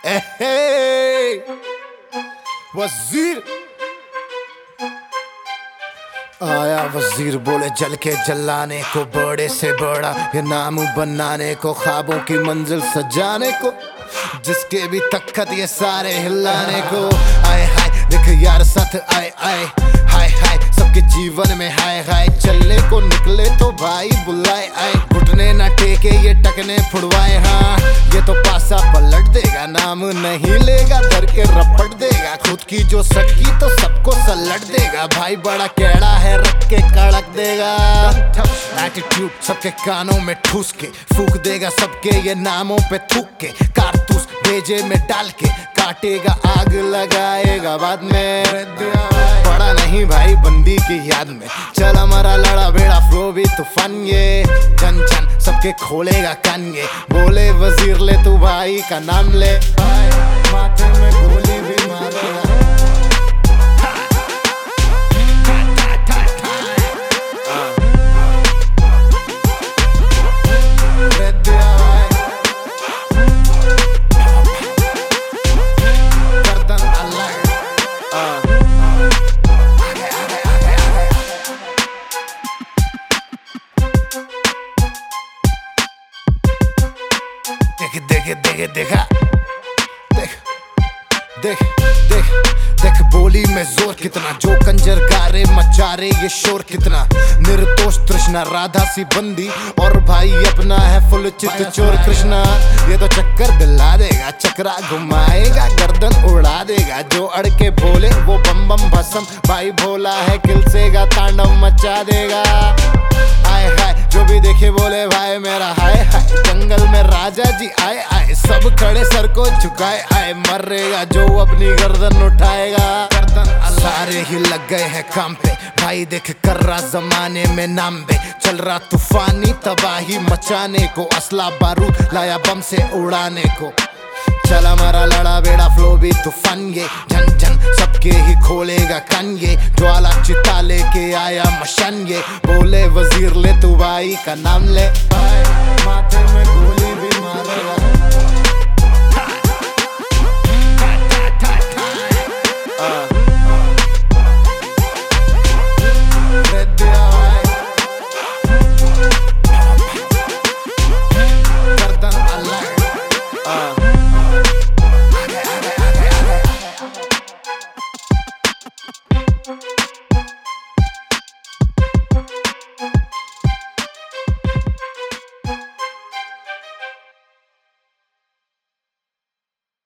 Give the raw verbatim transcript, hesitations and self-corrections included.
वजीर आया, वजीर बोले जल के जलाने को, बड़े से बड़ा ये नाम बनाने को, ख्वाबों की मंजिल सजाने को, जिसके भी तख्त ये सारे हिलाने को। आए हाय देख यार साथ आए आए, हाय हाय सबके जीवन में हाय हाय, चलने को निकले तो भाई बुलाए आए, घुटने ना टेके ये टकने फुड़वाए। हाँ ये तो पासा पलट देगा, नाम नहीं लेगा, धर के रपट देगा, खुद की जो सटकी तो सबको सलट देगा, भाई बड़ा कैड़ा है रख के कड़क देगा। एटीट्यूड सबके कानों में ठूस के फूक देगा, सबके ये नामों पे थूक के, कारतूस भेजे में डाल के काटेगा, आग लगाएगा बाद में। पड़ा नहीं भाई बंदी की याद में, चल हमारा लड़ा बेड़ा फ्लो भी तूफान, ये जन जन सबके खोलेगा कान, ये बोले वजीर ले तू भाई का नाम ले, माथे में गोली भी मारेगा। देख देख देख देखा देख देख देख देख बोली में जोर कितना, जो कंजर गारे मचारे ये शोर कितना, निर्दोष तृष्णा राधा सी बंदी, और भाई अपना है फुल चित चोर कृष्णा। ये तो चक्कर दिला देगा, चक्रा घुमाएगा, गर्दन उड़ा देगा, जो अड़के बोले वो बम बम भसम, भाई भोला है किलसेगा, तांडव मचा देगा। आए हाय जो भी देखे बोले भाई मेरा हाय हाय, जंगल में राजा जी आए आए, सब खड़े सर को झुकाए आए, मरेगा जो अपनी गर्दन उठाएगा। गर्दन सारे ही लग गए हैं काम पे, भाई देख कर रहा जमाने में नाम बे, चल रहा तूफानी तबाही मचाने को, असला बारूद लाया बम से उड़ाने को, चल हमारा लड़ा बेड़ा फ्लो भी तूफान, ये झन झन सबके ही खोलेगा कान, ये ज्वाला चिता लेके आया मशान, ये बोले वजीर ले तू भाई का नाम ले।